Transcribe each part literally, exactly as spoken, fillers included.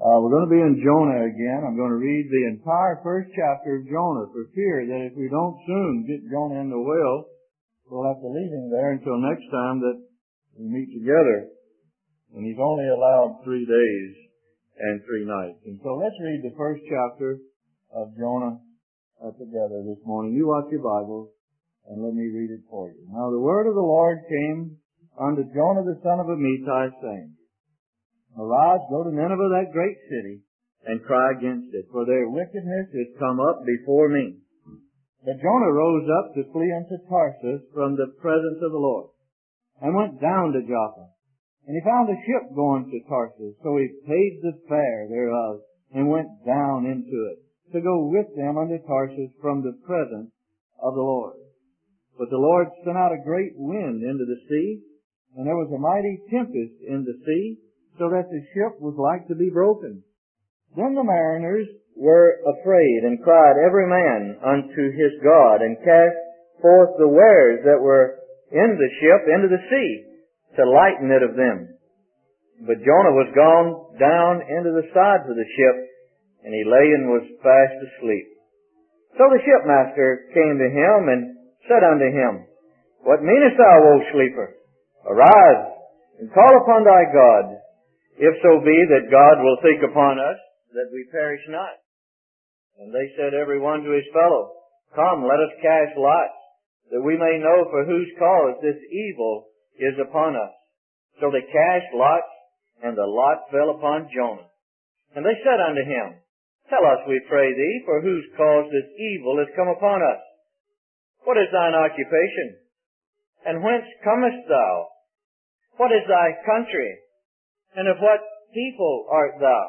Uh, we're going to be in Jonah again. I'm going to read the entire first chapter of Jonah for fear that if we don't soon get Jonah in the whale, we'll have to leave him there until next time that we meet together. And he's only allowed three days and three nights. And so let's read the first chapter of Jonah uh, together this morning. You watch your Bibles and let me read it for you. Now the word of the Lord came unto Jonah the son of Amittai, saying, Arise, go to Nineveh, that great city, and cry against it, for their wickedness is come up before me. But Jonah rose up to flee unto Tarsus from the presence of the Lord, and went down to Joppa. And he found a ship going to Tarsus, so he paid the fare thereof, and went down into it, to go with them unto Tarsus from the presence of the Lord. But the Lord sent out a great wind into the sea, and there was a mighty tempest in the sea, so that the ship was like to be broken. Then the mariners were afraid, and cried every man unto his God, and cast forth the wares that were in the ship into the sea, to lighten it of them. But Jonah was gone down into the sides of the ship, and he lay and was fast asleep. So the shipmaster came to him, and said unto him, What meanest thou, O sleeper? Arise, and call upon thy God, if so be that God will think upon us, that we perish not. And they said every one to his fellow, Come, let us cast lots, that we may know for whose cause this evil is upon us. So they cast lots, and the lot fell upon Jonah. And they said unto him, Tell us, we pray thee, for whose cause this evil is come upon us. What is thine occupation? And whence comest thou? What is thy country? And of what people art thou?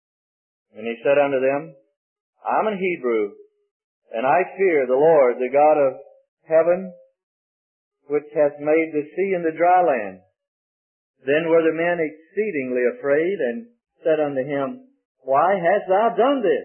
And he said unto them, I am an Hebrew, and I fear the Lord, the God of heaven, which hath made the sea and the dry land. Then were the men exceedingly afraid, and said unto him, Why hast thou done this?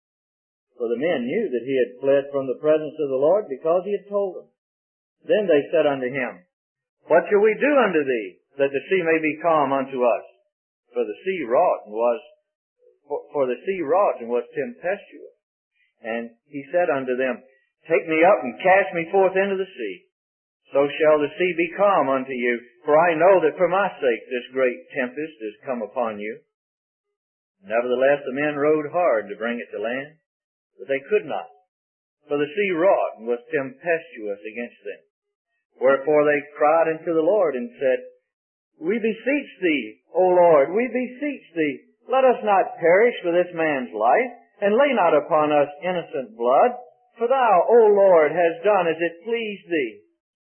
For the men knew that he had fled from the presence of the Lord, because he had told them. Then they said unto him, What shall we do unto thee, that the sea may be calm unto us? For the sea wrought and was, for, for the sea wrought and was tempestuous. And he said unto them, Take me up and cast me forth into the sea. So shall the sea be calm unto you, for I know that for my sake this great tempest is come upon you. Nevertheless the men rowed hard to bring it to land, but they could not, for the sea wrought and was tempestuous against them. Wherefore they cried unto the Lord and said, We beseech thee, O Lord, we beseech thee, let us not perish for this man's life, and lay not upon us innocent blood, for thou, O Lord, hast done as it pleased thee.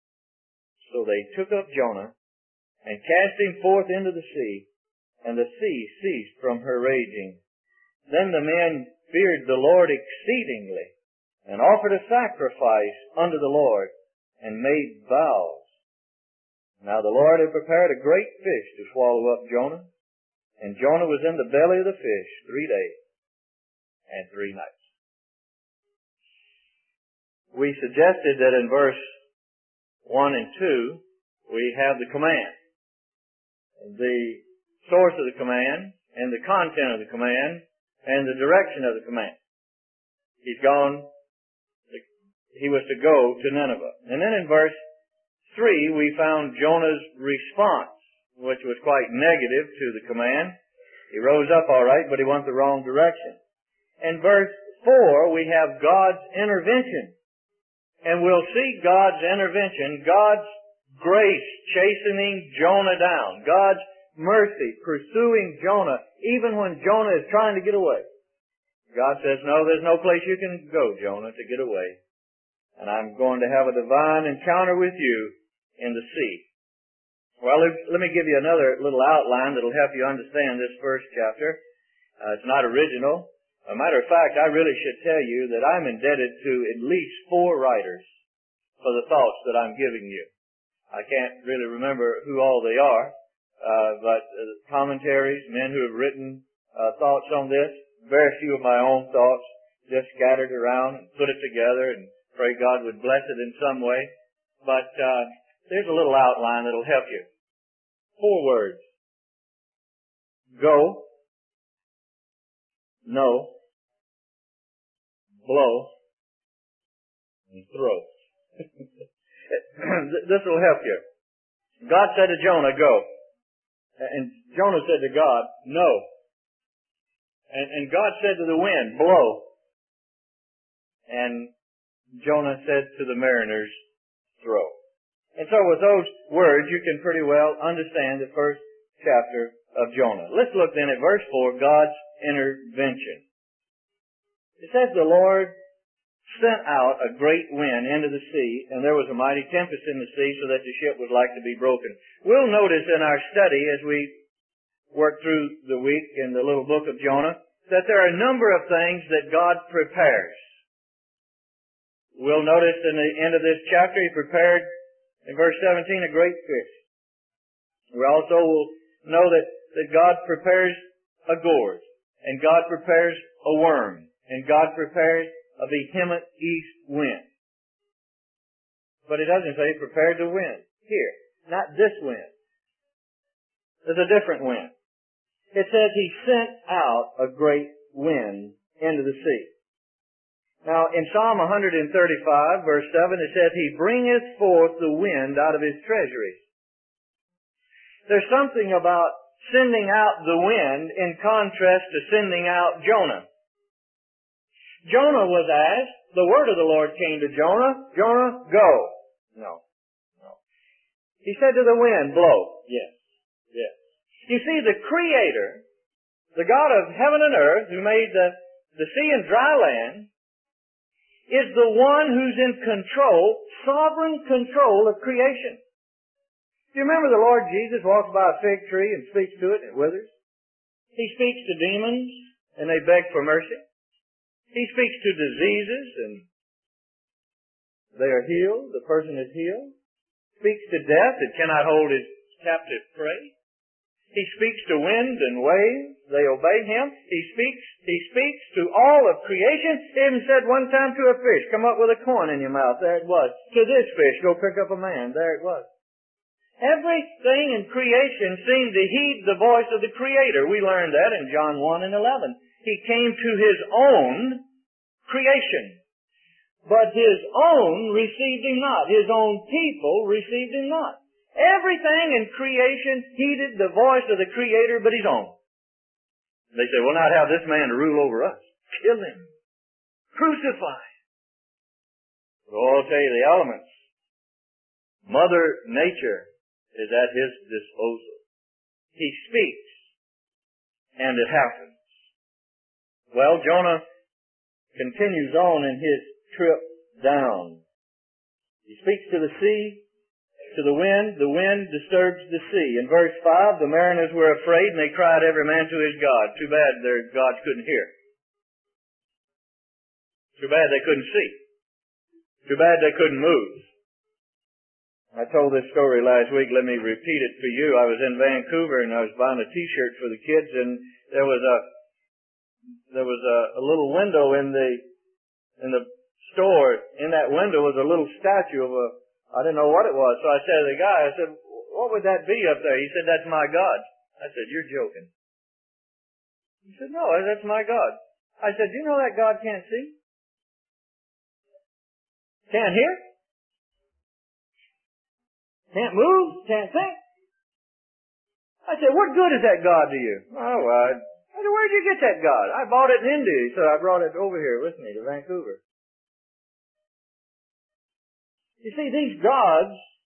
So they took up Jonah, and cast him forth into the sea, and the sea ceased from her raging. Then the men feared the Lord exceedingly, and offered a sacrifice unto the Lord, and made vows. Now the Lord had prepared a great fish to swallow up Jonah, and Jonah was in the belly of the fish three days and three nights. We suggested that in verse one and two, we have the command. The source of the command, and the content of the command, and the direction of the command. He's gone, he was to go to Nineveh. And then in verse three, we found Jonah's response, which was quite negative to the command. He rose up all right, but he went the wrong direction. In verse four, we have God's intervention. And we'll see God's intervention, God's grace chastening Jonah down, God's mercy pursuing Jonah, even when Jonah is trying to get away. God says, no, there's no place you can go, Jonah, to get away. And I'm going to have a divine encounter with you in the sea. Well, let me give you another little outline that'll help you understand this first chapter. Uh, it's not original. As a matter of fact, I really should tell you that I'm indebted to at least four writers for the thoughts that I'm giving you. I can't really remember who all they are, uh, but uh, commentaries, men who have written uh, thoughts on this, very few of my own thoughts, just scattered around and put it together and pray God would bless it in some way. But uh, there's a little outline that'll help you. Four words. Go, know, blow, and throw. This will help you. God said to Jonah, go. And Jonah said to God, no. And, and God said to the wind, blow. And Jonah said to the mariners, throw. And so with those words, you can pretty well understand the first chapter of Jonah. Let's look then at verse four, God's intervention. It says the Lord sent out a great wind into the sea, and there was a mighty tempest in the sea, so that the ship was like to be broken. We'll notice in our study as we work through the week in the little book of Jonah, that there are a number of things that God prepares. We'll notice in the end of this chapter, He prepared, in verse seventeen, a great fish. We also will know that, that God prepares a gourd, and God prepares a worm, and God prepares a vehement east wind. But it doesn't say He prepared the wind. Here, not this wind. There's a different wind. It says He sent out a great wind into the sea. Now, in Psalm one thirty-five, verse seven, it says, He bringeth forth the wind out of His treasuries. There's something about sending out the wind in contrast to sending out Jonah. Jonah was asked, the word of the Lord came to Jonah, Jonah, go. No, no. He said to the wind, blow. Yes, yes. You see, the Creator, the God of heaven and earth, who made the, the sea and dry land, is the one who's in control, sovereign control of creation. Do you remember the Lord Jesus walks by a fig tree and speaks to it and it withers? He speaks to demons and they beg for mercy. He speaks to diseases and they are healed. The person is healed. Speaks to death that cannot hold his captive prey. He speaks to wind and waves. They obey Him. He speaks, He speaks to all of creation. He even said one time to a fish, come up with a coin in your mouth. There it was. To this fish, go pick up a man. There it was. Everything in creation seemed to heed the voice of the Creator. We learned that in John one and eleven. He came to His own creation. But His own received Him not. His own people received Him not. Everything in creation heeded the voice of the Creator but His own. They say, we'll not have this man to rule over us. Kill him. Crucify him. But I'll tell you the elements. Mother Nature is at His disposal. He speaks, and it happens. Well, Jonah continues on in his trip down. He speaks to the sea, to the wind. The wind disturbs the sea. In verse five, the mariners were afraid, and they cried every man to his God. Too bad their gods couldn't hear. Too bad they couldn't see. Too bad they couldn't move. I told this story last week. Let me repeat it for you. I was in Vancouver and I was buying a T-shirt for the kids, and there was a there was a, a little window in the in the store. In that window was a little statue of a I didn't know what it was. So I said to the guy, I said, "What would that be up there?" He said, "That's my God." I said, "You're joking." He said, "No, that's my God." I said, "You know that God can't see, can't hear, can't move, can't think." I said, "What good is that God to you?" "Oh, well," I said, "Where'd you get that God?" "I bought it in India, so I brought it over here with me to Vancouver." You see, these gods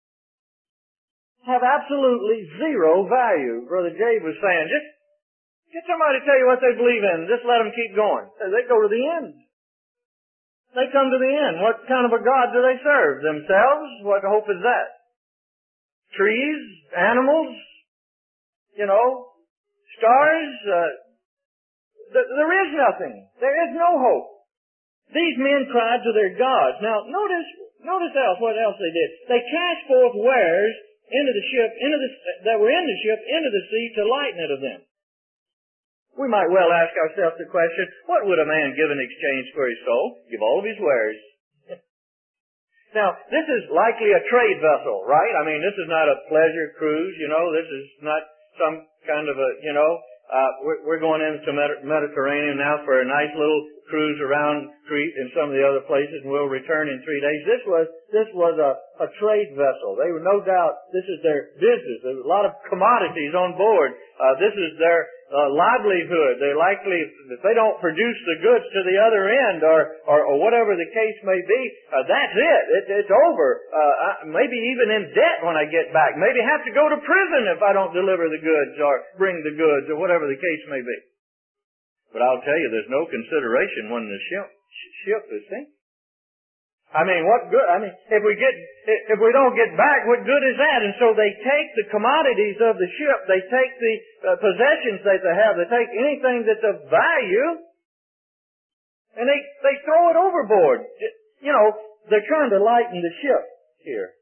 have absolutely zero value. Brother Jay was saying, just get somebody to tell you what they believe in. Just let them keep going. They go to the end. They come to the end. What kind of a God do they serve? Themselves? What hope is that? Trees? Animals? You know? Stars? Uh, th- there is nothing. There is no hope. These men cried to their gods. Now, notice, notice else what else they did. They cast forth wares into the ship, into the, that were in the ship, into the sea to lighten it of them. We might well ask ourselves the question, what would a man give in exchange for his soul? Give all of his wares. Now, this is likely a trade vessel, right? I mean, this is not a pleasure cruise, you know. This is not some kind of a, you know, uh, we're, we're going into the Mediterranean now for a nice little cruise around Crete and some of the other places, and we'll return in three days. This was, this was a, a trade vessel. They were no doubt, this is their business. There's a lot of commodities on board. Uh, this is their uh, livelihood. They're likely, if they don't produce the goods to the other end, or, or, or whatever the case may be, uh, that's it. it. It's over. Uh, I, maybe even in debt when I get back. Maybe have to go to prison if I don't deliver the goods or bring the goods or whatever the case may be. But I'll tell you, there's no consideration when the ship, ship is sinking. I mean, what good? I mean, if we get, if we don't get back, what good is that? And so they take the commodities of the ship, they take the uh, possessions that they have, they take anything that's of value, and they, they throw it overboard. You know, they're trying to lighten the ship here.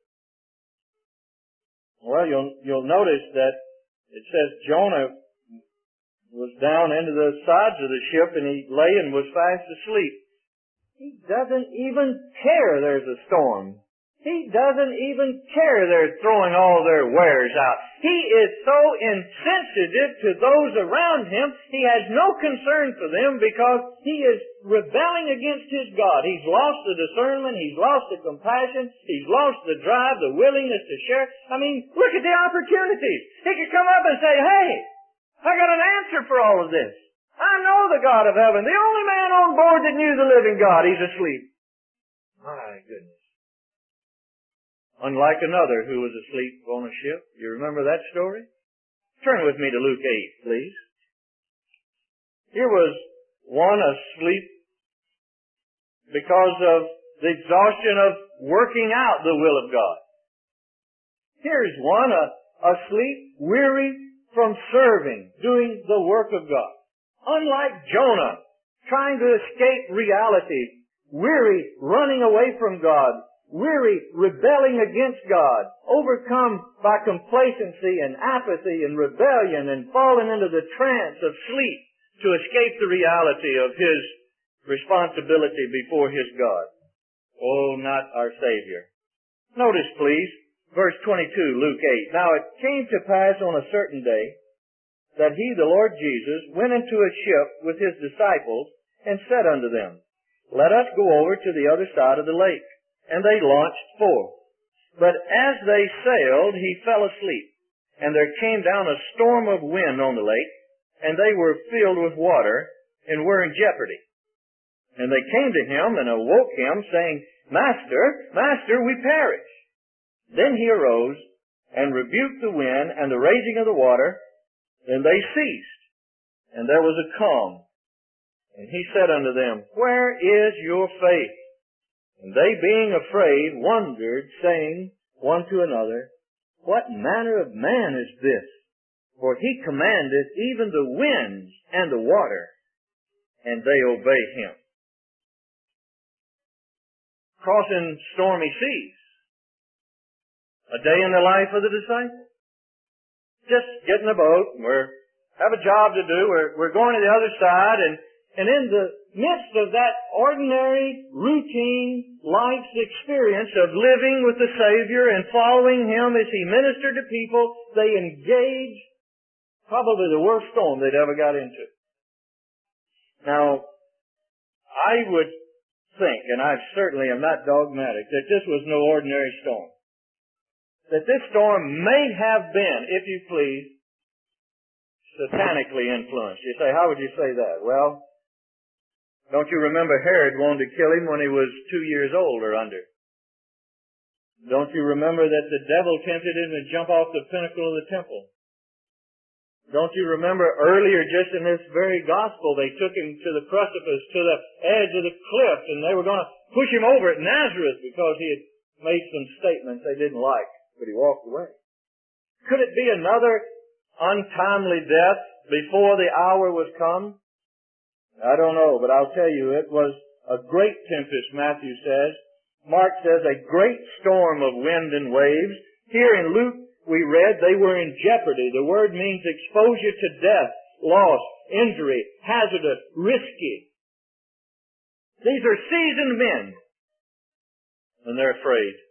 Well, you'll, you'll notice that it says Jonah was down into the sides of the ship and he lay and was fast asleep. He doesn't even care there's a storm. He doesn't even care they're throwing all their wares out. He is so insensitive to those around him, he has no concern for them because he is rebelling against his God. He's lost the discernment, he's lost the compassion, he's lost the drive, the willingness to share. I mean, look at the opportunities. He could come up and say, hey, I got an answer for all of this. I know the God of heaven. The only man on board that knew the living God. He's asleep. My goodness. Unlike another who was asleep on a ship. You remember that story? Turn with me to Luke eight, please. Here was one asleep because of the exhaustion of working out the will of God. Here's one uh, asleep, weary from serving, doing the work of God. Unlike Jonah, trying to escape reality, weary, running away from God, weary, rebelling against God, overcome by complacency and apathy and rebellion and falling into the trance of sleep to escape the reality of his responsibility before his God. Oh, not our Savior. Notice, please, verse twenty-two, Luke eight. Now it came to pass on a certain day that he, the Lord Jesus, went into a ship with his disciples and said unto them, Let us go over to the other side of the lake. And they launched forth. But as they sailed, he fell asleep. And there came down a storm of wind on the lake, and they were filled with water, and were in jeopardy. And they came to him and awoke him, saying, Master, Master, we perish. Then he arose and rebuked the wind and the raging of the water, and they ceased. And there was a calm. And he said unto them, Where is your faith? And they, being afraid, wondered, saying one to another, What manner of man is this? For he commandeth even the winds and the water, and they obey him. Crossing stormy seas. A day in the life of the disciple. Just get in a boat, and we're have a job to do, we're, we're going to the other side, and, and in the midst of that ordinary, routine life's experience of living with the Savior and following Him as He ministered to people, they engaged probably the worst storm they'd ever got into. Now, I would think, and I certainly am not dogmatic, that this was no ordinary storm. That this storm may have been, if you please, satanically influenced. You say, how would you say that? Well, don't you remember Herod wanted to kill him when he was two years old or under? Don't you remember that the devil tempted him to jump off the pinnacle of the temple? Don't you remember earlier, just in this very gospel, they took him to the precipice, to the edge of the cliff, and they were going to push him over at Nazareth because he had made some statements they didn't like, but he walked away. Could it be another untimely death before the hour was come? I don't know, but I'll tell you, it was a great tempest, Matthew says. Mark says a great storm of wind and waves. Here in Luke, we read they were in jeopardy. The word means exposure to death, loss, injury, hazardous, risky. These are seasoned men, and they're afraid.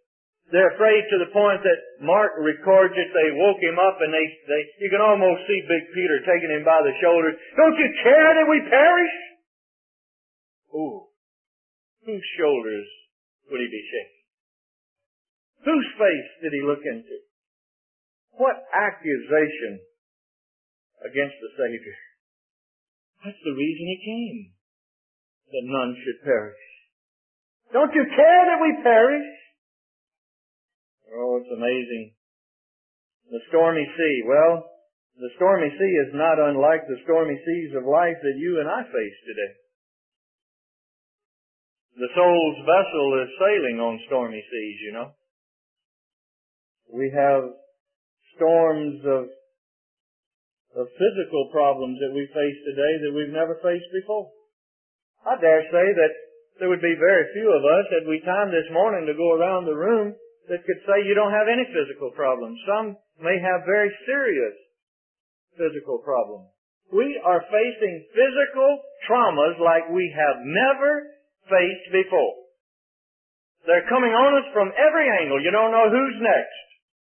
They're afraid to the point that Mark records it. They woke him up and they, they, you can almost see Big Peter taking him by the shoulders. Don't you care that we perish? Ooh. Whose shoulders would he be shaking? Whose face did he look into? What accusation against the Savior? That's the reason he came. That none should perish. Don't you care that we perish? Oh, it's amazing. The stormy sea. Well, the stormy sea is not unlike the stormy seas of life that you and I face today. The soul's vessel is sailing on stormy seas, you know. We have storms of, of physical problems that we face today that we've never faced before. I dare say that there would be very few of us, had we time this morning to go around the room, that could say you don't have any physical problems. Some may have very serious physical problems. We are facing physical traumas like we have never faced before. They're coming on us from every angle. You don't know who's next.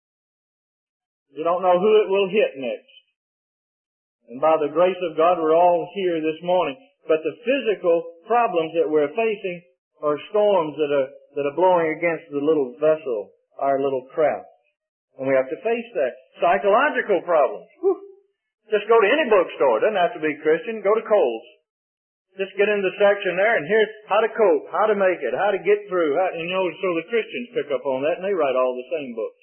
You don't know who it will hit next. And by the grace of God, we're all here this morning. But the physical problems that we're facing are storms that are, that are blowing against the little vessel, our little craft. And we have to face that. Psychological problems. Whew. Just go to any bookstore. Doesn't have to be Christian. Go to Kohl's. Just get in the section there and here's how to cope, how to make it, how to get through. How, and you know, so the Christians pick up on that and they write all the same books.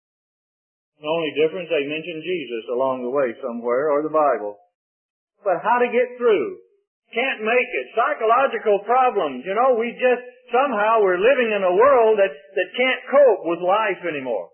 The only difference, they mention Jesus along the way somewhere or the Bible. But how to get through. Can't make it. Psychological problems. You know, we just, somehow we're living in a world that, that can't cope with life anymore.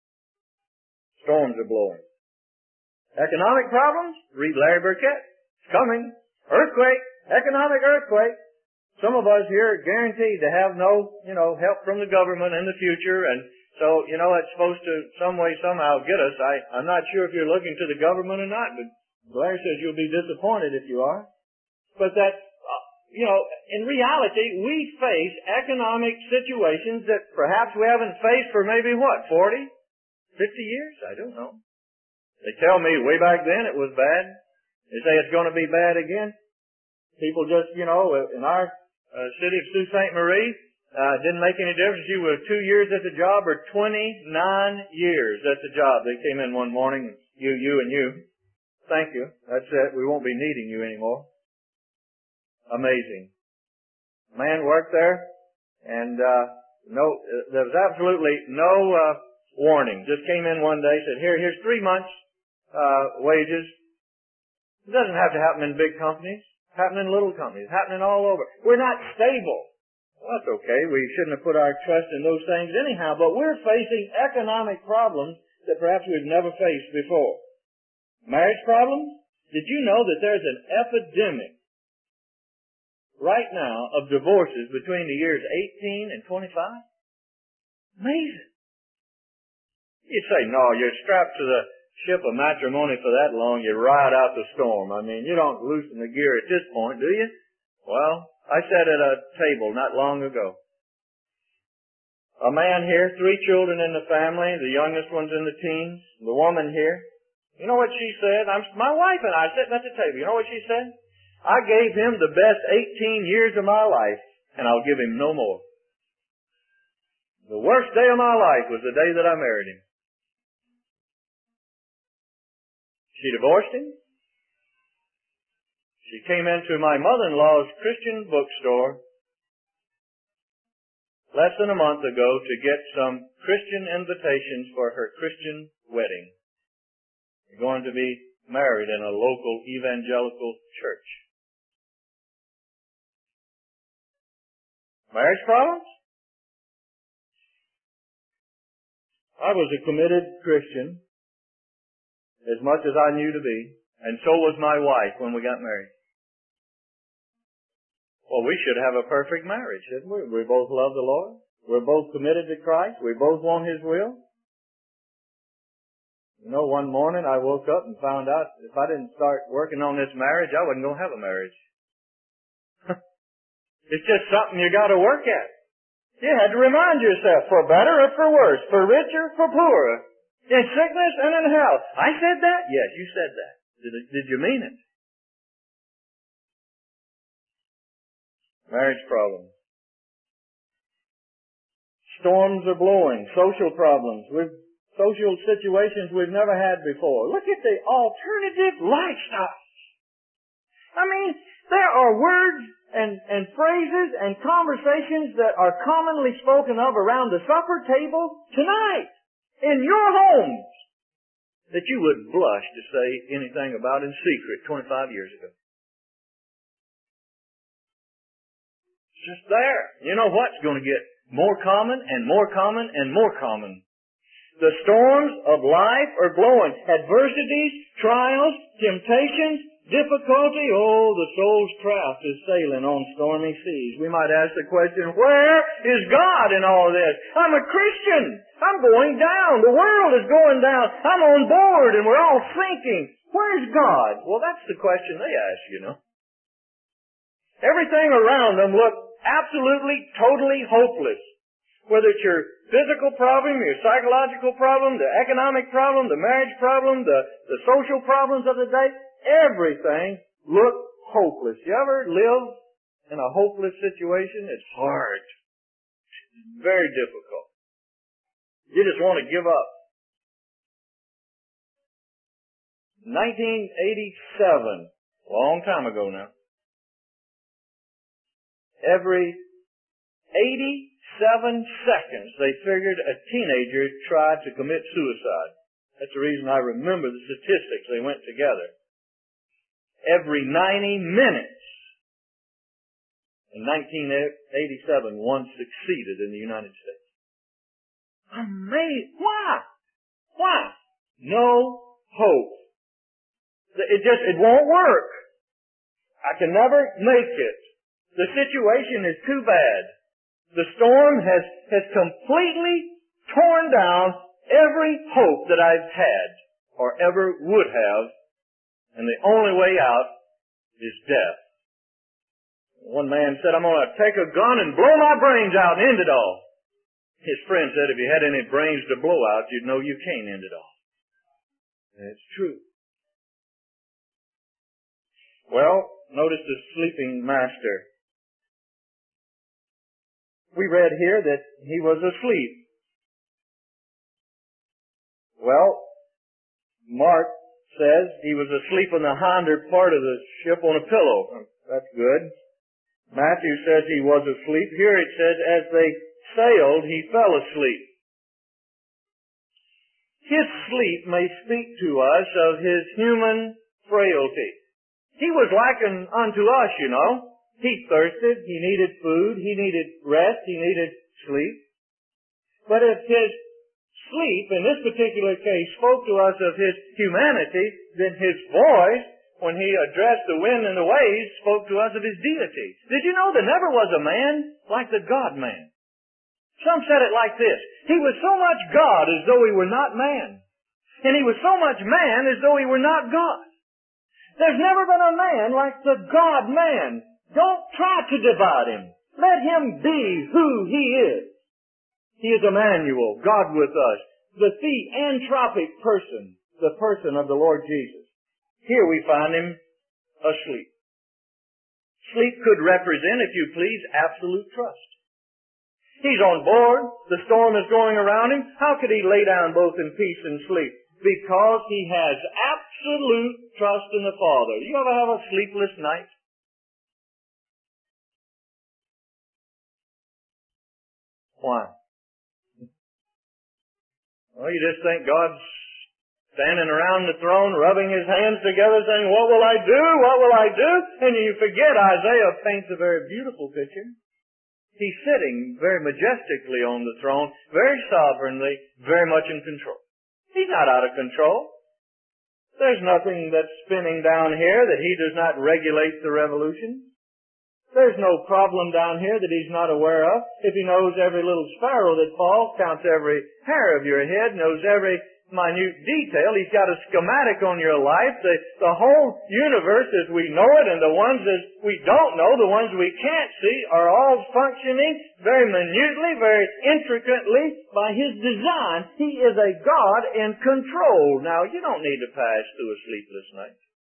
Storms are blowing. Economic problems? Read Larry Burkett. It's coming. Earthquake. Economic earthquake. Some of us here are guaranteed to have no, you know, help from the government in the future, and so, you know, it's supposed to some way, somehow get us. I, I'm not sure if you're looking to the government or not, but Larry says you'll be disappointed if you are. But that, uh, you know, in reality, we face economic situations that perhaps we haven't faced for maybe what, forty, fifty years? I don't know. They tell me way back then it was bad. They say it's going to be bad again. People just, you know, in our uh, city of Sault Ste. Marie, uh, didn't make any difference. You were two years at the job or twenty-nine years at the job. They came in one morning, you, you, and you. Thank you. That's it. We won't be needing you anymore. Amazing. Man worked there, and uh, no, there was absolutely no uh, warning. Just came in one day, said, "Here, here's three months uh, wages." It doesn't have to happen in big companies. Happening in little companies, happening all over. We're not stable. Well, that's okay. We shouldn't have put our trust in those things anyhow, but we're facing economic problems that perhaps we've never faced before. Marriage problems? Did you know that there's an epidemic right now of divorces between the years eighteen and twenty-five? Amazing. You say, no, you're strapped to the ship of matrimony for that long, you ride out the storm. I mean, you don't loosen the gear at this point, do you? Well, I sat at a table not long ago. A man here, three children in the family, the youngest one's in the teens, the woman here. You know what she said? I'm, my wife and I sitting at the table. You know what she said? I gave him the best eighteen years of my life, and I'll give him no more. The worst day of my life was the day that I married him. She divorced him. She came into my mother-in-law's Christian bookstore less than a month ago to get some Christian invitations for her Christian wedding. They're going to be married in a local evangelical church. Marriage problems? I was a committed Christian, as much as I knew to be, and so was my wife when we got married. Well, we should have a perfect marriage, shouldn't we? We both love the Lord. We're both committed to Christ. We both want His will. You know, one morning I woke up and found out if I didn't start working on this marriage, I wasn't going to have a marriage. It's just something you got to work at. You had to remind yourself, for better or for worse, for richer, for poorer, in sickness and in health. I said that? Yes, you said that. Did, it, did you mean it? Marriage problems. Storms are blowing. Social problems. We've, social situations we've never had before. Look at the alternative lifestyles. I mean, there are words and, and phrases and conversations that are commonly spoken of around the supper table tonight in your homes that you would blush to say anything about in secret twenty-five years ago. It's just there. You know what's going to get more common and more common and more common? The storms of life are blowing. Adversities, trials, temptations, difficulty. Oh, the soul's craft is sailing on stormy seas. We might ask the question, where is God in all this? I'm a Christian. I'm going down. The world is going down. I'm on board and we're all sinking. Where's God? Well, that's the question they ask, you know. Everything around them looked absolutely, totally hopeless. Whether it's your physical problem, your psychological problem, the economic problem, the marriage problem, the, the social problems of the day, everything looked hopeless. You ever live in a hopeless situation? It's hard. It's very difficult. You just want to give up. nineteen eighty-seven, a long time ago now, every eighty-seven seconds they figured a teenager tried to commit suicide. That's the reason I remember the statistics. They went together. Every ninety minutes in nineteen eighty-seven, one succeeded in the United States. Amazing. Why? Why? No hope. It just, it won't work. I can never make it. The situation is too bad. The storm has, has completely torn down every hope that I've had or ever would have, and the only way out is death. One man said, I'm going to take a gun and blow my brains out and end it all. His friend said, if you had any brains to blow out, you'd know you can't end it all. And it's true. Well, notice the sleeping master. We read here that he was asleep. Well, Mark says he was asleep on the hinder part of the ship on a pillow. That's good. Matthew says he was asleep. Here it says as they sailed, he fell asleep. His sleep may speak to us of his human frailty. He was likened unto us, you know. He thirsted, he needed food, he needed rest, he needed sleep. But if his sleep, in this particular case, spoke to us of his humanity, then his voice, when he addressed the wind and the waves, spoke to us of his deity. Did you know there never was a man like the God-man? Some said it like this. He was so much God as though he were not man. And he was so much man as though he were not God. There's never been a man like the God-man. Don't try to divide him. Let him be who he is. He is Emmanuel, God with us, the theanthropic person, the person of the Lord Jesus. Here we find him asleep. Sleep could represent, if you please, absolute trust. He's on board. The storm is going around him. How could he lay down both in peace and sleep? Because he has absolute trust in the Father. You ever have a sleepless night? Why? Well, you just think God's standing around the throne, rubbing his hands together, saying, what will I do? What will I do? And you forget Isaiah paints a very beautiful picture. He's sitting very majestically on the throne, very sovereignly, very much in control. He's not out of control. There's nothing that's spinning down here that he does not regulate the revolution. There's no problem down here that he's not aware of. If he knows every little sparrow that falls, counts every hair of your head, knows every minute detail. He's got a schematic on your life. The, the whole universe as we know it and the ones that we don't know, the ones we can't see, are all functioning very minutely, very intricately by His design. He is a God in control. Now, you don't need to pass through a sleepless night.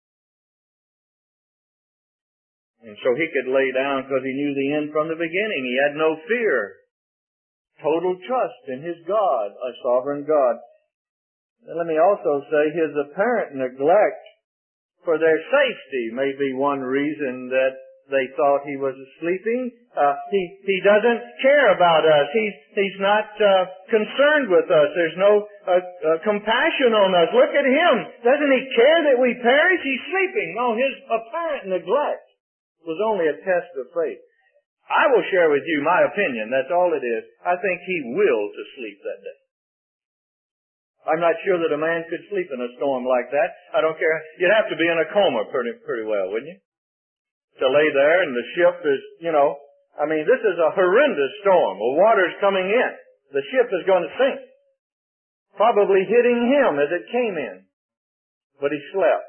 And so he could lay down because he knew the end from the beginning. He had no fear. Total trust in his God, a sovereign God. And let me also say his apparent neglect for their safety may be one reason that they thought he was sleeping. Uh, he, he doesn't care about us. He's, he's not uh, concerned with us. There's no uh, uh, compassion on us. Look at him. Doesn't he care that we perish? He's sleeping. No, his apparent neglect was only a test of faith. I will share with you my opinion. That's all it is. I think he willed to sleep that day. I'm not sure that a man could sleep in a storm like that. I don't care. You'd have to be in a coma pretty, pretty well, wouldn't you? To lay there and the ship is, you know, I mean, this is a horrendous storm. The water's coming in. The ship is going to sink. Probably hitting him as it came in. But he slept.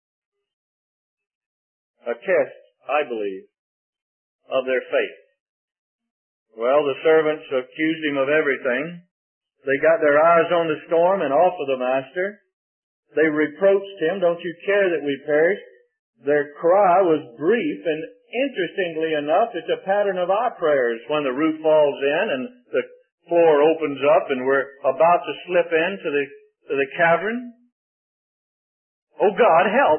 A test, I believe, of their faith. Well, the servants accused him of everything. They got their eyes on the storm and off of the master. They reproached him, don't you care that we perish? Their cry was brief, and interestingly enough, it's a pattern of our prayers when the roof falls in and the floor opens up and we're about to slip into the, to the cavern. Oh God, help!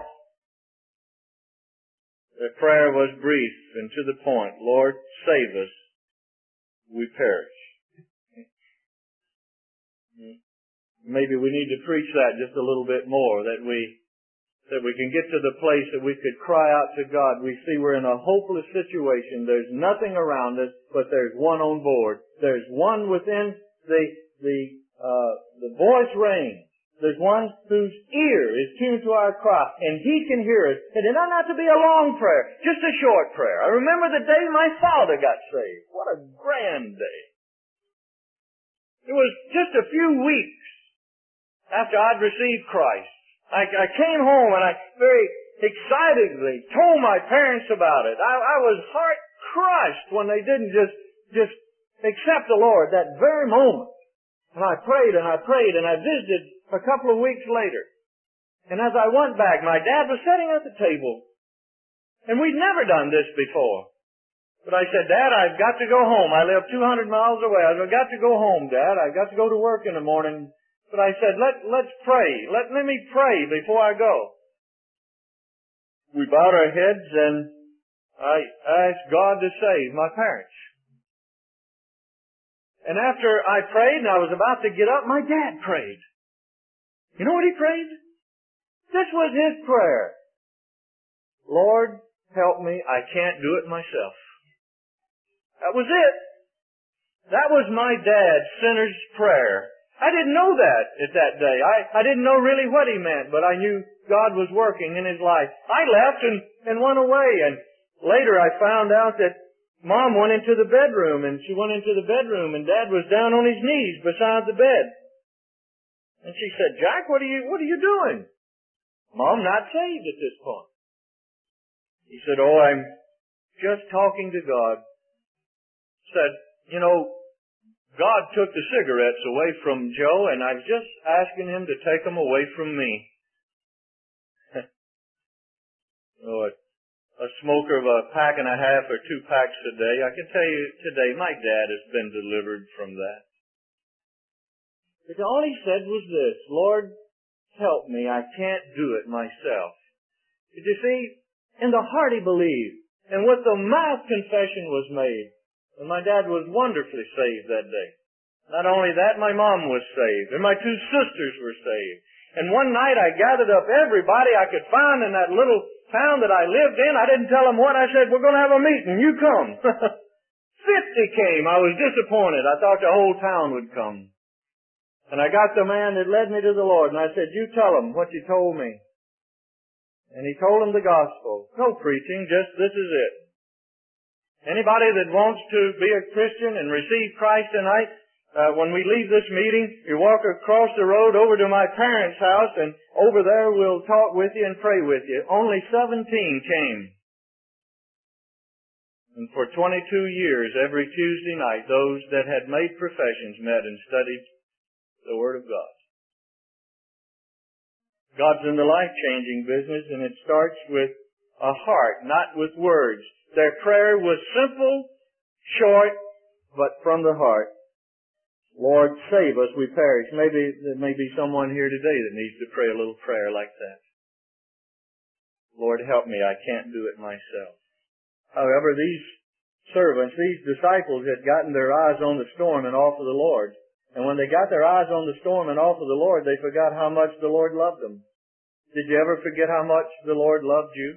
Their prayer was brief and to the point. Lord, save us. We perish. Maybe we need to preach that just a little bit more, that we that we can get to the place that we could cry out to God. We see we're in a hopeless situation. There's nothing around us, but there's one on board. There's one within the the uh, the voice range. There's one whose ear is tuned to our cry, and He can hear us. And it ought not to be a long prayer, just a short prayer. I remember the day my father got saved. What a grand day. It was just a few weeks after I'd received Christ. I, I came home and I very excitedly told my parents about it. I, I was heart crushed when they didn't just, just accept the Lord that very moment. And I prayed and I prayed and I visited a couple of weeks later. And as I went back, my dad was sitting at the table. And we'd never done this before. But I said, Dad, I've got to go home. I live two hundred miles away. I've got to go home, Dad. I've got to go to work in the morning. But I said, let, let's pray. Let, let me pray before I go. We bowed our heads and I asked God to save my parents. And after I prayed and I was about to get up, my dad prayed. You know what he prayed? This was his prayer. Lord, help me. I can't do it myself. That was it. That was my dad's sinner's prayer. I didn't know that at that day. I, I didn't know really what he meant, but I knew God was working in his life. I left and, and went away, and later I found out that Mom went into the bedroom, and she went into the bedroom, and Dad was down on his knees beside the bed. And she said, Jack, what are you, what are you doing? Mom not saved at this point. He said, oh, I'm just talking to God. Said, you know, God took the cigarettes away from Joe, and I'm just asking Him to take them away from me. oh, a, a smoker of a pack and a half or two packs a day. I can tell you today, my dad has been delivered from that. But all he said was this, Lord, help me. I can't do it myself. Did you see? In the heart he believed, and with the mouth confession was made. And my dad was wonderfully saved that day. Not only that, my mom was saved. And my two sisters were saved. And one night I gathered up everybody I could find in that little town that I lived in. I didn't tell them what. I said, we're going to have a meeting. You come. Fifty came. I was disappointed. I thought the whole town would come. And I got the man that led me to the Lord. And I said, you tell him what you told me. And he told him the gospel. No preaching, just this is it. Anybody that wants to be a Christian and receive Christ tonight, Uh, when we leave this meeting, you walk across the road over to my parents' house, and over there we'll talk with you and pray with you. Only seventeen came. And for twenty-two years, every Tuesday night, those that had made professions met and studied the Word of God. God's in the life-changing business, and it starts with a heart, not with words. Their prayer was simple, short, but from the heart. Lord, save us, we perish. Maybe there may be someone here today that needs to pray a little prayer like that. Lord, help me, I can't do it myself. However, these servants, these disciples had gotten their eyes on the storm and off of the Lord. And when they got their eyes on the storm and off of the Lord, they forgot how much the Lord loved them. Did you ever forget how much the Lord loved you?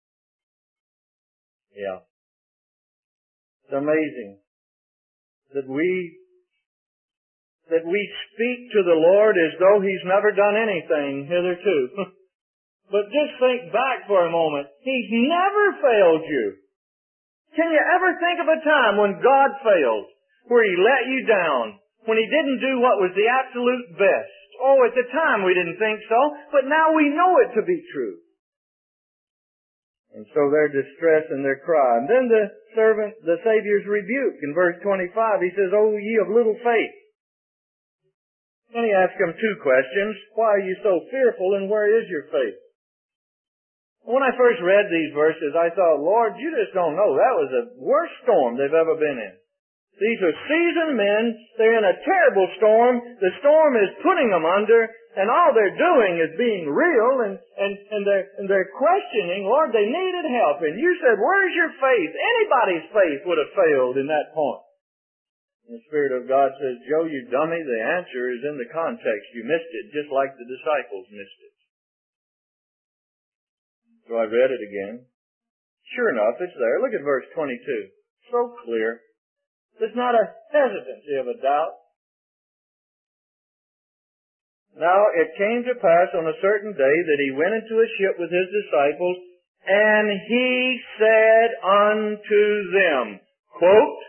Yeah. It's amazing that we that we speak to the Lord as though He's never done anything hitherto. But just think back for a moment. He's never failed you. Can you ever think of a time when God failed, where He let you down, when He didn't do what was the absolute best? Oh, at the time we didn't think so, but now we know it to be true. And so their distress and their cry. And then the servant, the Savior's rebuke. In verse twenty-five, He says, "O ye of little faith." Then He asks them two questions. Why are you so fearful, and where is your faith? When I first read these verses, I thought, Lord, you just don't know. That was the worst storm they've ever been in. These are seasoned men. They're in a terrible storm. The storm is putting them under, and all they're doing is being real, and, and, and, they're, and they're questioning, Lord, they needed help. And you said, where's your faith? Anybody's faith would have failed in that point. And the Spirit of God says, Joe, you dummy, the answer is in the context. You missed it, just like the disciples missed it. So I read it again. Sure enough, it's there. Look at verse twenty-two. So clear. There's not a hesitancy of a doubt. Now it came to pass on a certain day that He went into a ship with His disciples, and He said unto them, quote,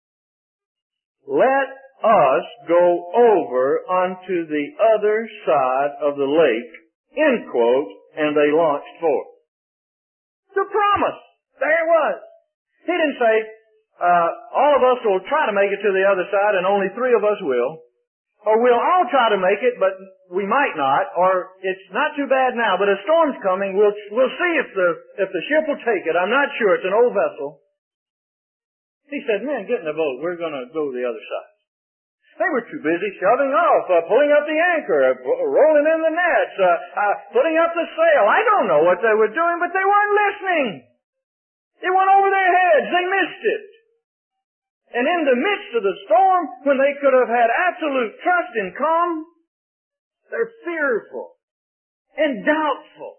"Let us go over unto the other side of the lake," end quote, and they launched forth. The promise. There it was. He didn't say, uh, all of us will try to make it to the other side and only three of us will. Or we'll all try to make it, but we might not. Or it's not too bad now, but a storm's coming. We'll, we'll see if the, if the ship will take it. I'm not sure. It's an old vessel. He said, men, get in the boat. We're going to go to the other side. They were too busy shoving off, uh, pulling up the anchor, uh, rolling in the nets, uh, uh, putting up the sail. I don't know what they were doing, but they weren't listening. It went over their heads. They missed it. And in the midst of the storm, when they could have had absolute trust and calm, they're fearful and doubtful.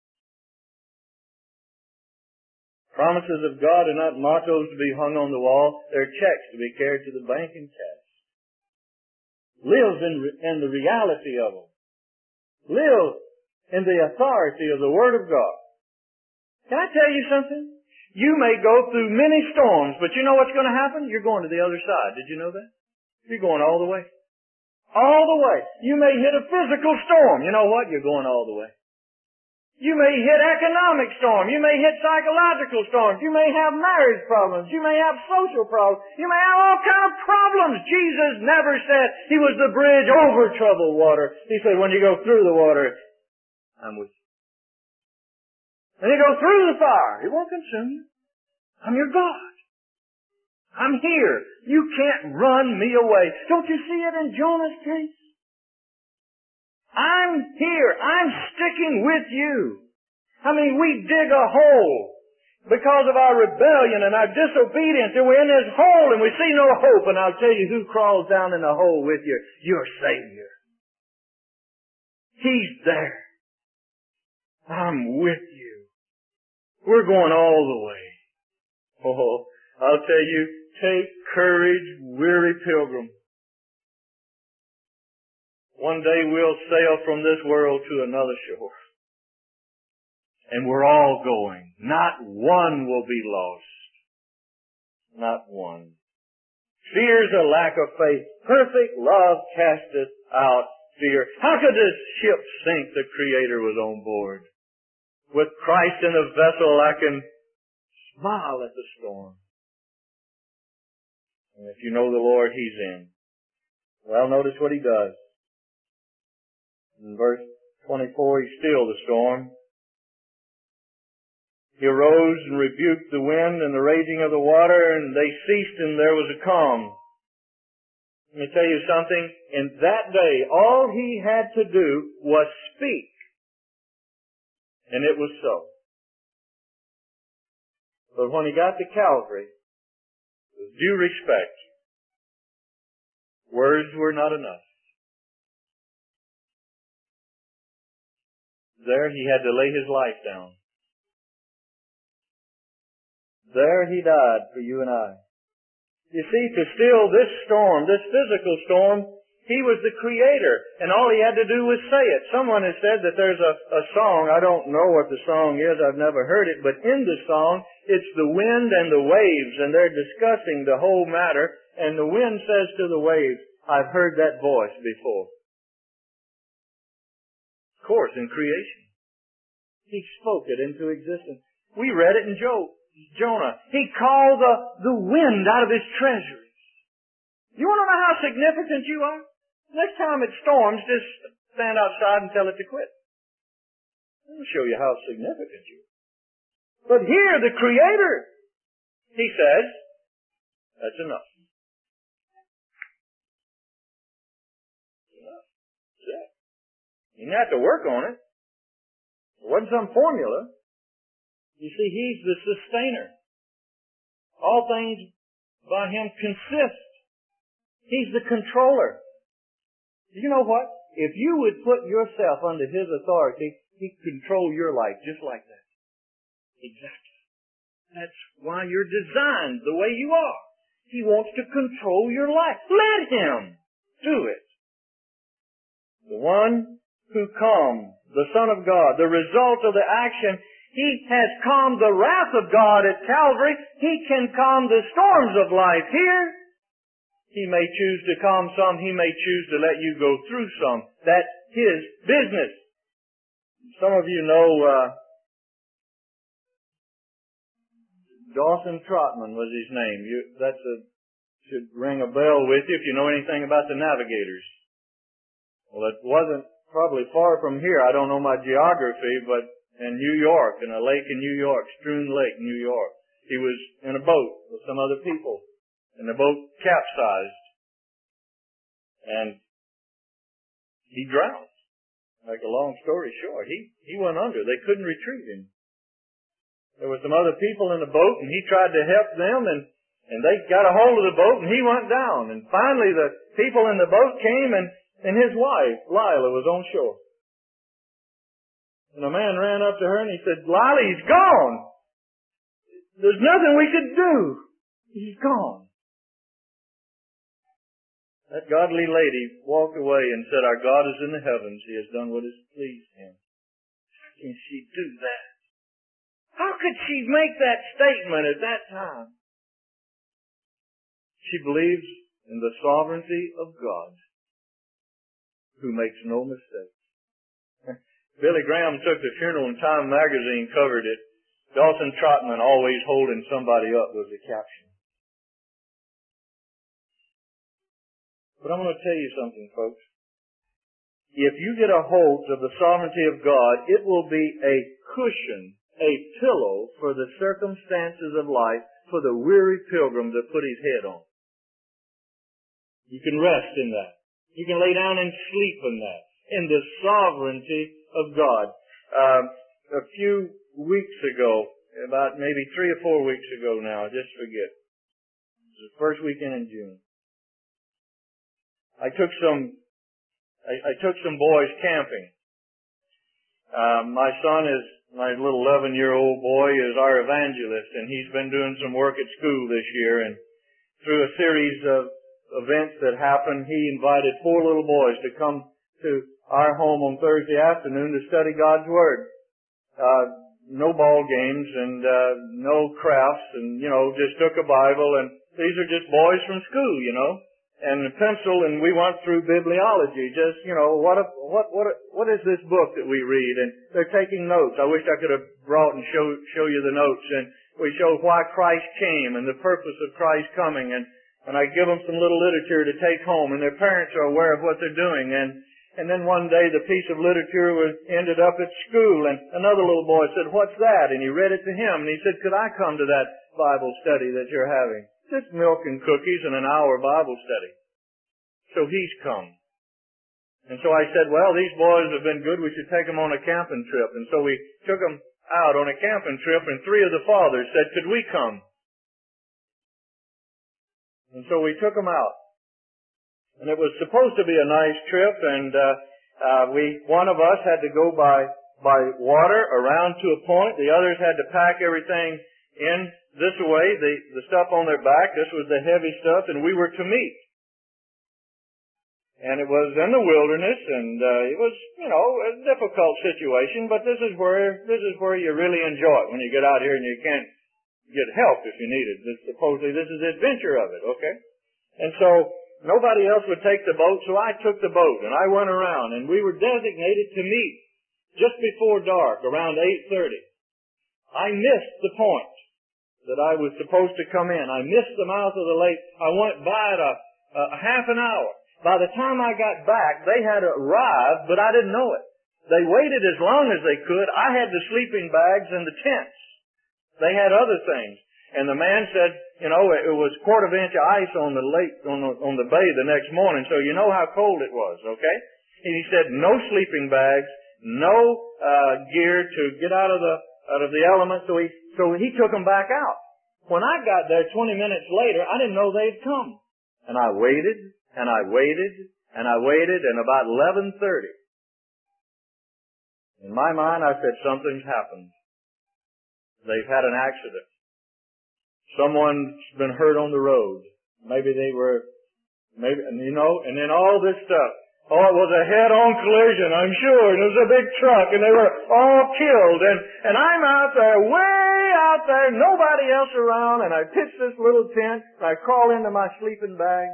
Promises of God are not mottos to be hung on the wall. They're checks to be carried to the bank and cashed. Live in, in the reality of them. Live in the authority of the Word of God. Can I tell you something? You may go through many storms, but you know what's going to happen? You're going to the other side. Did you know that? You're going all the way. All the way. You may hit a physical storm. You know what? You're going all the way. You may hit economic storm. You may hit psychological storms. You may have marriage problems. You may have social problems. You may have all kind of problems. Jesus never said He was the bridge over troubled water. He said, when you go through the water, I'm with you. When you go through the fire, it won't consume you. I'm your God. I'm here. You can't run me away. Don't you see it in Jonah's case? I'm here. I'm sticking with you. I mean, we dig a hole because of our rebellion and our disobedience, and we're in this hole and we see no hope. And I'll tell you who crawls down in the hole with you. Your Savior. He's there. I'm with you. We're going all the way. Oh, I'll tell you, take courage, weary pilgrim. One day we'll sail from this world to another shore. And we're all going. Not one will be lost. Not one. Fear is a lack of faith. Perfect love casteth out fear. How could this ship sink? The Creator was on board. With Christ in the vessel, I can smile at the storm. And if you know the Lord, He's in. Well, notice what He does. In verse twenty-four, He stilled the storm. He arose and rebuked the wind and the raging of the water, and they ceased, and there was a calm. Let me tell you something. In that day, all He had to do was speak. And it was so. But when He got to Calvary, with due respect, words were not enough. There He had to lay His life down. There He died for you and I. You see, to still this storm, this physical storm, He was the Creator, and all He had to do was say it. Someone has said that there's a, a song, I don't know what the song is, I've never heard it, but in the song, it's the wind and the waves, and they're discussing the whole matter, and the wind says to the waves, I've heard that voice before. Of course, in creation. He spoke it into existence. We read it in Job. Jonah. He called the, the wind out of his treasuries. You want to know how significant you are? Next time it storms, just stand outside and tell it to quit. I'll show you how significant you are. But here, the Creator, He says, that's enough. That's enough. That's it. You didn't have to work on it. It wasn't some formula. You see, He's the sustainer. All things by Him consist. He's the controller. You know what? If you would put yourself under His authority, He'd control your life just like that. Exactly. That's why you're designed the way you are. He wants to control your life. Let Him do it. The one who calmed, the Son of God, the result of the action, He has calmed the wrath of God at Calvary. He can calm the storms of life here. He may choose to calm some. He may choose to let you go through some. That's His business. Some of you know uh, Dawson Trotman was his name. You, that's a, should ring a bell with you if you know anything about the Navigators. Well, it wasn't probably far from here. I don't know my geography, but in New York, in a lake in New York, Stroon Lake, New York. He was in a boat with some other people, and the boat capsized, and he drowned. Make a long story short, he, he went under. They couldn't retrieve him. There were some other people in the boat, and he tried to help them, and, and they got a hold of the boat, and he went down. And finally the people in the boat came, and, and his wife, Lila, was on shore. And a man ran up to her and he said, Lila, he's gone. There's nothing we could do. He's gone. That godly lady walked away and said, our God is in the heavens. He has done what has pleased Him. How can she do that? How could she make that statement at that time? She believes in the sovereignty of God, who makes no mistakes. Billy Graham took the funeral and Time magazine covered it. Dawson Trotman, always holding somebody up, was the caption. But I'm going to tell you something, folks. If you get a hold of the sovereignty of God, it will be a cushion, a pillow for the circumstances of life for the weary pilgrim to put his head on. You can rest in that. You can lay down and sleep in that, in the sovereignty of God. Um, a few weeks ago, about maybe three or four weeks ago now, I just forget. It was the first weekend in June. I took some, I, I took some boys camping. Um, my son is, my little eleven-year-old boy is our evangelist, and he's been doing some work at school this year, and through a series of events that happened, he invited four little boys to come to our home on Thursday afternoon to study God's Word. Uh, no ball games and uh, no crafts, and, you know, just took a Bible, and These are just boys from school, you know. And a pencil, and we went through bibliology. Just, you know, what, what, what, what is this book that we read? And they're taking notes. I wish I could have brought and show, show you the notes. And we show why Christ came and the purpose of Christ coming. And, and I give them some little literature to take home, and their parents are aware of what they're doing. And, and then one day the piece of literature was, ended up at school, and another little boy said, "What's that?" And he read it to him, and he said, "Could I come to that Bible study that you're having? Just milk and cookies and an hour Bible study." So he's come. And so I said, "Well, these boys have been good. We should take them on a camping trip." And so we took them out on a camping trip, and three of the fathers said, "Could we come?" And so we took them out. And it was supposed to be a nice trip, and uh, uh, we, one of us had to go by, by water around to a point. The others had to pack everything in this way, the, the stuff on their back. This was the heavy stuff, and we were to meet. And it was in the wilderness, and uh, it was, you know, a difficult situation, but this is where, this is where you really enjoy it, when you get out here and you can't get help if you need it. This, supposedly this is the adventure of it, okay? And so, nobody else would take the boat, so I took the boat, and I went around, and we were designated to meet just before dark, around eight thirty. I missed the point that I was supposed to come in. I missed the mouth of the lake. I went by it a, a half an hour. By the time I got back, they had arrived, but I didn't know it. They waited as long as they could. I had the sleeping bags and the tents. They had other things. And the man said, you know, it was a quarter of an inch of ice on the lake, on the, on the bay the next morning, so you know how cold it was, okay? And he said, no sleeping bags, no uh, gear to get out of the out of the element, so he so he took them back out. When I got there twenty minutes later, I didn't know they'd come. And I waited, and I waited, and I waited, and about eleven thirty, in my mind, I said, something's happened. They've had an accident. Someone's been hurt on the road. Maybe they were, maybe, you know, and then all this stuff. Oh, it was a head-on collision, I'm sure, and it was a big truck, and they were all killed, and, and I'm out there, way out there, nobody else around, and I pitch this little tent, and I crawl into my sleeping bag.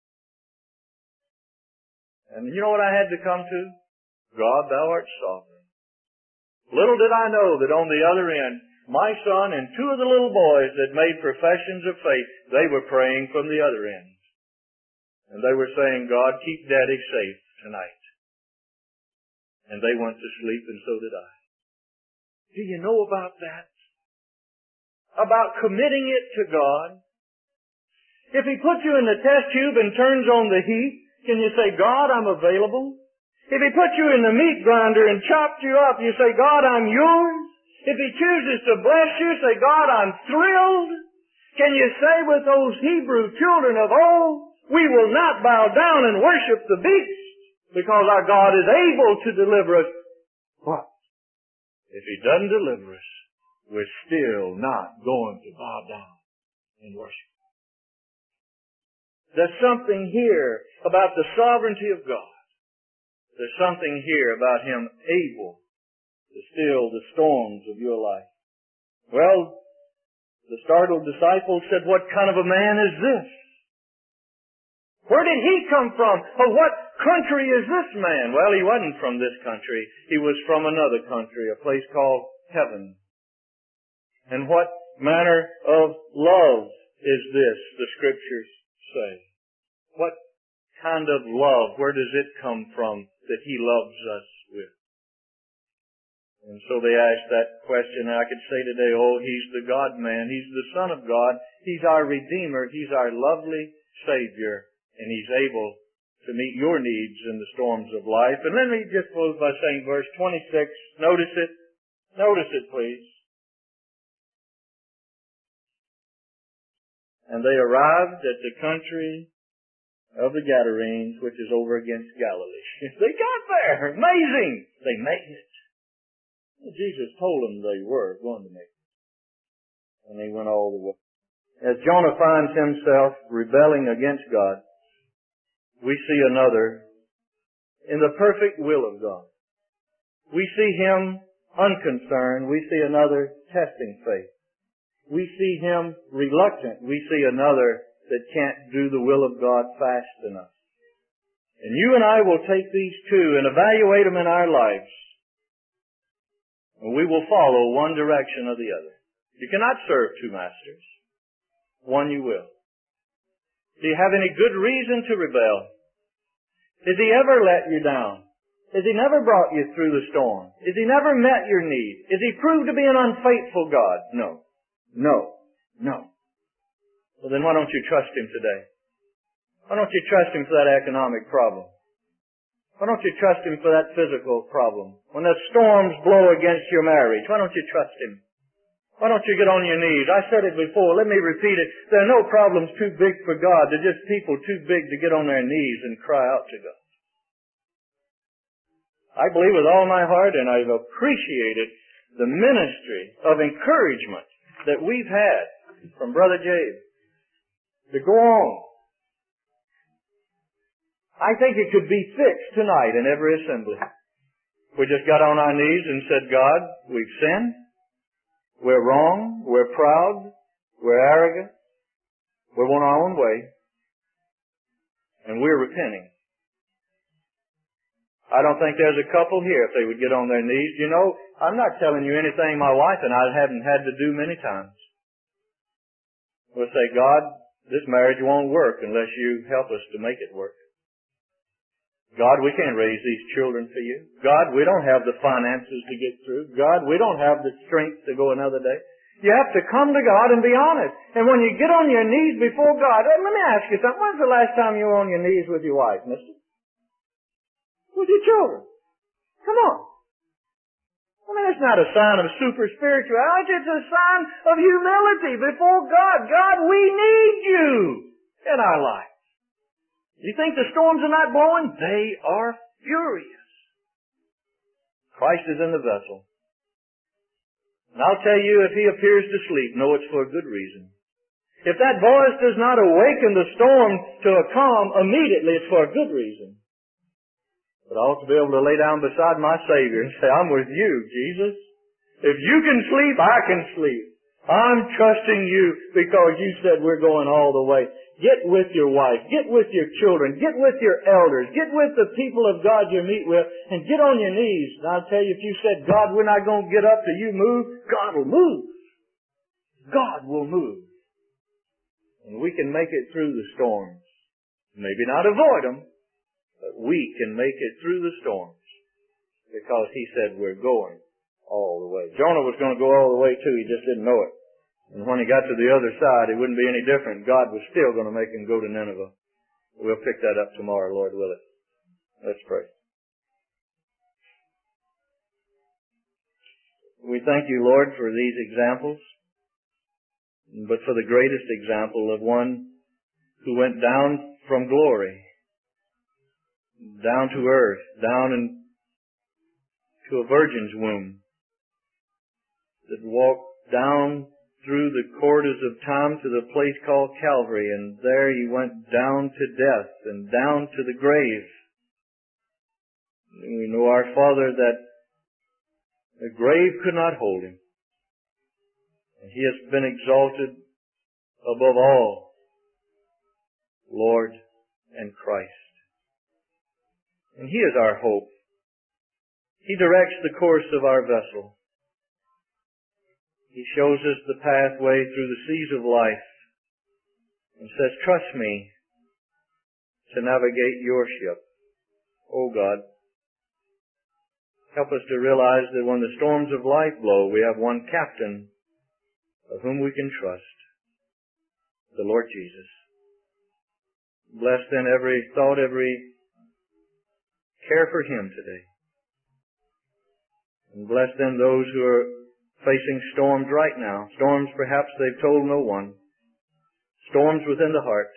And you know what I had to come to? God, thou art sovereign. Little did I know that on the other end, my son and two of the little boys that made professions of faith, they were praying from the other end. And they were saying, God, keep Daddy safe tonight. And they went to sleep, and so did I. Do you know about that? About committing it to God? If He puts you in the test tube and turns on the heat, can you say, God, I'm available? If He puts you in the meat grinder and chops you up, you say, God, I'm yours? If He chooses to bless you, say, God, I'm thrilled. Can you say with those Hebrew children of old, we will not bow down and worship the beast because our God is able to deliver us? What? If He doesn't deliver us, we're still not going to bow down and worship. There's something here about the sovereignty of God. There's something here about Him able to still the storms of your life. Well, the startled disciples said, what kind of a man is this? Where did he come from? Or what country is this man? Well, he wasn't from this country. He was from another country, a place called heaven. And what manner of love is this, the Scriptures say? What kind of love, where does it come from that He loves us with? And so they asked that question, and I could say today, oh, He's the God-man. He's the Son of God. He's our Redeemer. He's our lovely Savior. And He's able to meet your needs in the storms of life. And let me just close by saying verse twenty-six. Notice it. Notice it, please. And they arrived at the country of the Gadarenes, which is over against Galilee. They got there. Amazing. They made it. Jesus told them they were going to make it. And they went all the way. As Jonah finds himself rebelling against God, we see another in the perfect will of God. We see him unconcerned. We see another testing faith. We see him reluctant. We see another that can't do the will of God fast enough. And you and I will take these two and evaluate them in our lives. And we will follow one direction or the other. You cannot serve two masters. One you will. Do you have any good reason to rebel? Has He ever let you down? Has He never brought you through the storm? Has He never met your need? Has He proved to be an unfaithful God? No. No. No. Well, then why don't you trust Him today? Why don't you trust Him for that economic problem? Why don't you trust Him for that physical problem? When the storms blow against your marriage, why don't you trust Him? Why don't you get on your knees? I said it before. Let me repeat it. There are no problems too big for God. They're just people too big to get on their knees and cry out to God. I believe with all my heart, and I've appreciated the ministry of encouragement that we've had from Brother Jabe to go on. I think it could be fixed tonight in every assembly. We just got on our knees and said, God, we've sinned. We're wrong. We're proud. We're arrogant. We want our own way. And we're repenting. I don't think there's a couple here if they would get on their knees. You know, I'm not telling you anything my wife and I haven't had to do many times. We'll say, God, this marriage won't work unless you help us to make it work. God, we can't raise these children for you. God, we don't have the finances to get through. God, we don't have the strength to go another day. You have to come to God and be honest. And when you get on your knees before God, let me ask you something. When's the last time you were on your knees with your wife, mister? With your children. Come on. I mean, it's not a sign of super spirituality. It's a sign of humility before God. God, we need you in our life. You think the storms are not blowing? They are furious. Christ is in the vessel. And I'll tell you, if He appears to sleep, know it's for a good reason. If that voice does not awaken the storm to a calm immediately, it's for a good reason. But I ought to be able to lay down beside my Savior and say, I'm with you, Jesus. If you can sleep, I can sleep. I'm trusting you because you said we're going all the way. Get with your wife. Get with your children. Get with your elders. Get with the people of God you meet with and get on your knees. And I'll tell you, if you said, God, we're not going to get up till you move, God will move. God will move. And we can make it through the storms. Maybe not avoid them, but we can make it through the storms because He said we're going all the way. Jonah was going to go all the way too. He just didn't know it. And when he got to the other side, it wouldn't be any different. God was still going to make him go to Nineveh. We'll pick that up tomorrow, Lord willing. Let's pray. We thank you, Lord, for these examples, but for the greatest example of one who went down from glory, down to earth, down in, to a virgin's womb, that walked down through the corridors of time to the place called Calvary, and there He went down to death and down to the grave. And we know, our Father, that the grave could not hold Him. And He has been exalted above all, Lord and Christ. And He is our hope. He directs the course of our vessel. He shows us the pathway through the seas of life and says, trust me to navigate your ship. Oh God, help us to realize that when the storms of life blow, we have one captain of whom we can trust, the Lord Jesus. Bless then every thought, every care for Him today. And bless then those who are facing storms right now. Storms perhaps they've told no one. Storms within the heart.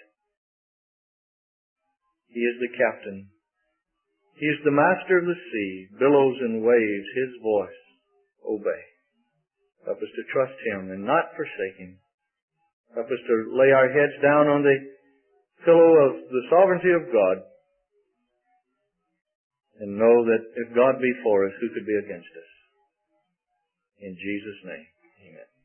He is the captain. He is the master of the sea. Billows and waves, His voice obey. Help us to trust Him and not forsake Him. Help us to lay our heads down on the pillow of the sovereignty of God and know that if God be for us, who could be against us? In Jesus' name, amen.